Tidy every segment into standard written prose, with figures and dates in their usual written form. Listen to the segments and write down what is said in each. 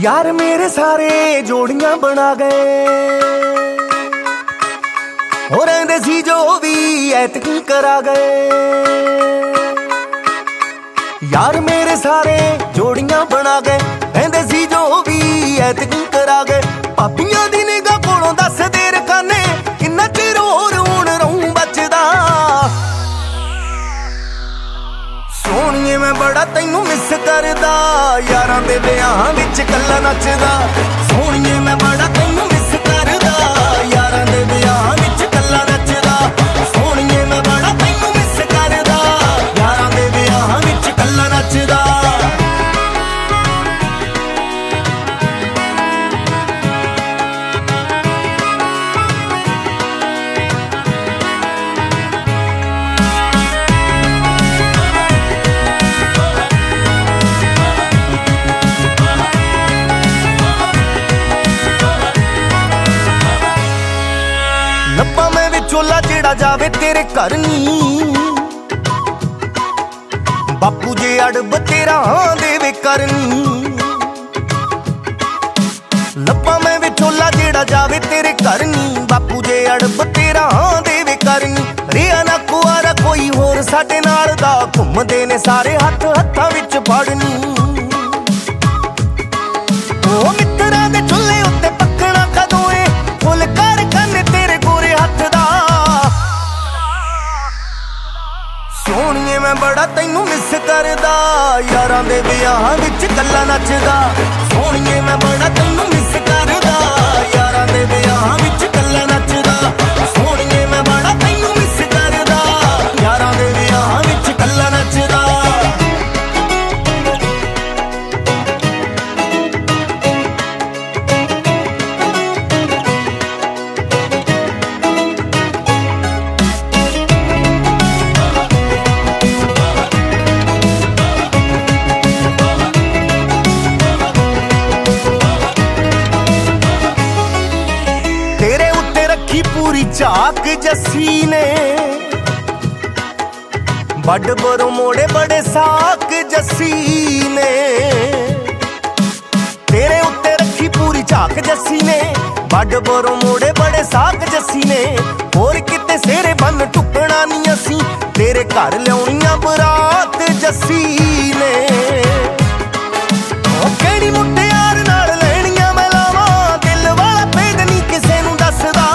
यार मेरे सारे जोड़ियां बना गए हो रहिंदे सी जो भी ऐतकी करा गए। यार मेरे सारे जोड़ियां बना गए रहिंदे सी जो भी ऐतकी करा गए। पापियां दी निगाह कोलों दस देर खाने किन्ना चिर होर हुण रहूं बचदा। सोहणीए मैं बड़ा तैनू मिस करदा यारां दे विआहां विच कल्ला नचदा। सोहणीए मैं बड़ा तैनू मिस करदा यारां दे विआहां विच कल्ला नचदा। सोहणीए मैं बड़ा तैनू मिस करदा यारां दे विआहां विच कल्ला नचदा। लब्बा मैं विचोला जेड़ा जावे तेरे घर नी। बापू जे अड़ब तेरा हाँ देवे करनी। लब्बा मैं विचोला जेड़ा जावे तेरे घर नी। बापू जे अड़ब तेरा हाँ देवे करनी। रिया ना कुआरा कोई होर साडे नाल दा घुमदे ने सारे हत्थ हत्थां विच फड़नी। ओ मित्तरां दे चुल्हे उत्ते पक्कना कदों ए फुल कर कन्ने तेरे गोरे हत्थ दा। सोहणीए मैं बड़ा तैनू मिस करदा यारां दे विआहां विच कल्ला नचदा। सोहणीए मैं बड़ा तैनू मिस करदा यारां दे विआहां विच कल्ला नचदा। सोहणीए मैं बड़ा तैनू मिस करदा यारां दे विआहां विच कल्ला नचदा। तेरे उत्ते रखी पूरी झाक जस्सी ने बड़ बरो मोड़े बड़े साक जस्सी ने। तेरे उत्ते रखी पूरी झाक जस्सी ने बड़ बरो मोड़े बड़े साक जस्सी ने। होर किते सेरे बन टुकना नहीं असी तेरे घर लियाउणियां बरात जस्सी ने। केड़ी मुटियार नाल लैणियां मैं लावां दिल वाला भेद नहीं किसे नूं दसदा।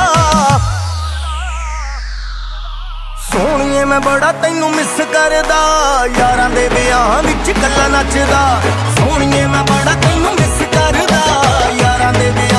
सोहणीए मैं बड़ा तैनू मिस करदा यारां दे विआहां विच कल्ला नचदा। सोहणीए मैं बड़ा तैनू मिस करदा यारां दे